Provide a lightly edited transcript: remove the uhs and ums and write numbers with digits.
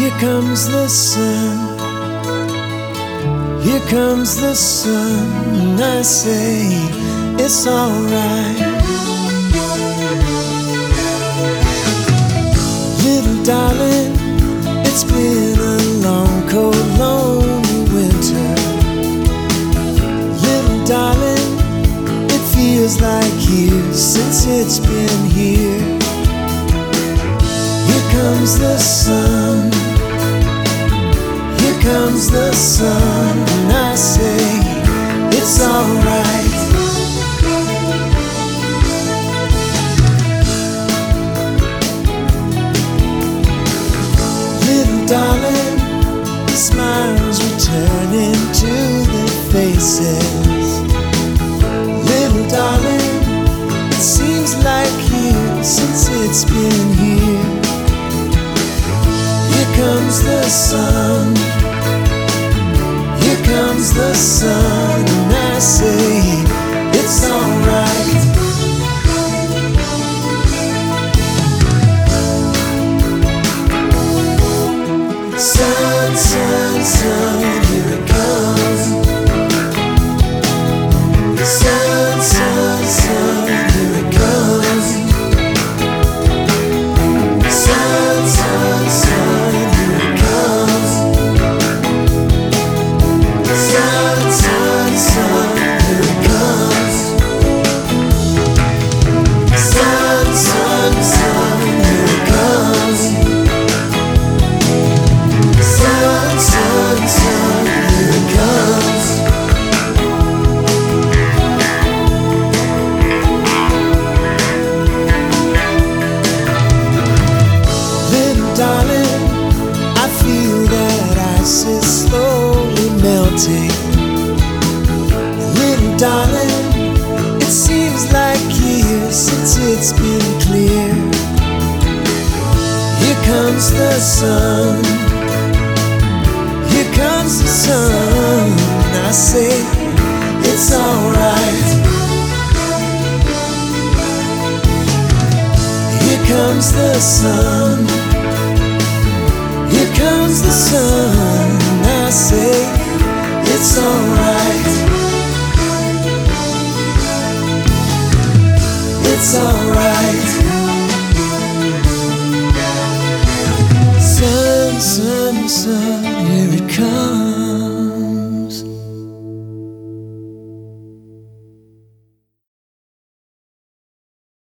Here comes the sun, here comes the sun, and I say it's alright. Little darling, it's been a long, cold, lonely winter. Little darling, it feels like years since it's been here. Here comes the sun, here comes the sun, and I say it's alright. Little darling, the smiles returning to their faces. Little darling, it seems like years since it's been here. Here comes the sun, here comes the sun, and I say it's alright. Sun, sun, sun, here it comes. Sun, sun, sun, here it comes. Sun, sun, sun, here it comes. Sun, sun, sun, here it comes. Sun, sun, sun, here it comes. Sun, sun, sun, here it comes. Little darling, I feel that ice is slowly melting. Little darling, it seems like years since it's been clear. Here comes the sun, here comes the sun, and I say it's alright. Here comes the sun, here comes the sun, and I say it's alright. It's alright. Sun, sun, sun, here it comes.